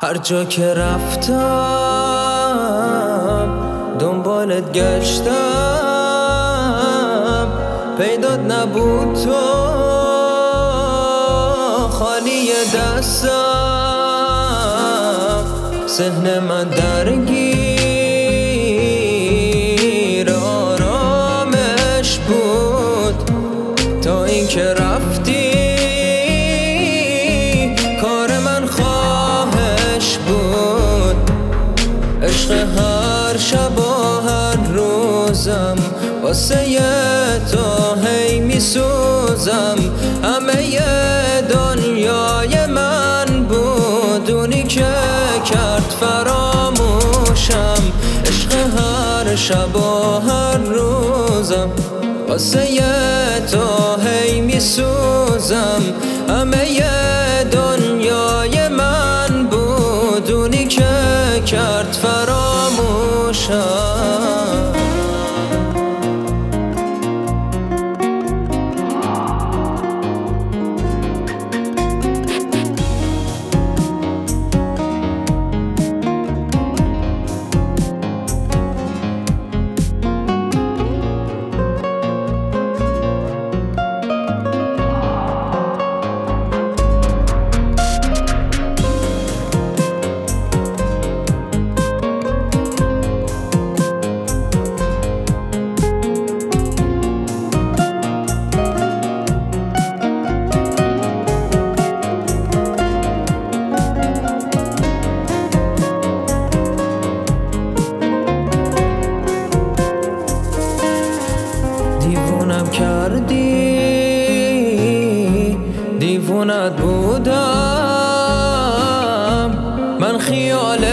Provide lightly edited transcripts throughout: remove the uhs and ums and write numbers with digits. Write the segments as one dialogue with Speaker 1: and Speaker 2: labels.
Speaker 1: هر جا که رفتم دنبالت گشتم، پیدات نبود تو خالی دستم، ذهن من درگیر آرامش بود تا اینکه رفتی. کار من خواهش بود، عشق هر شب و هر روزم، واسه تو هی میسوزم. همه دنیای من بود، اونی که کرد فراموشم. عشق هر شب و هر روزم، واسه تو هی میسوزم. همه دنیای من بود، اونی که کرد فراموشم. دیوونم کردی، دیوونت بودم من، خیال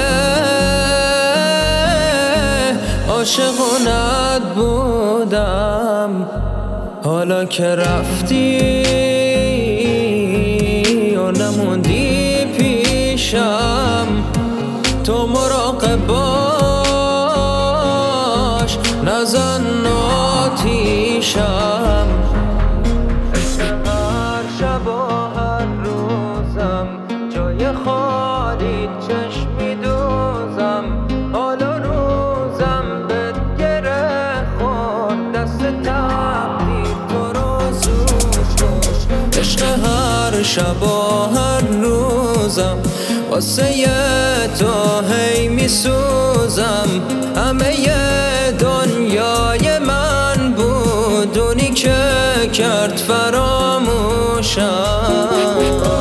Speaker 1: عاشقونت بودم. حالا که رفتی و نموندی پیشم، تو مراقب باش نزن آتیشم. هر شب و هر روزم، جای خالی چشمی دوزم. حالا روزم بهت گره خورد، دست تقدیر تو رو زود کش. عشق هر شب و هر روزم، واسه تو هی میسوزم. همه دنیای من بود، اونی که کرد فراموشم.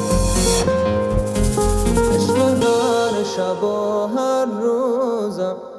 Speaker 1: شب و هر روزم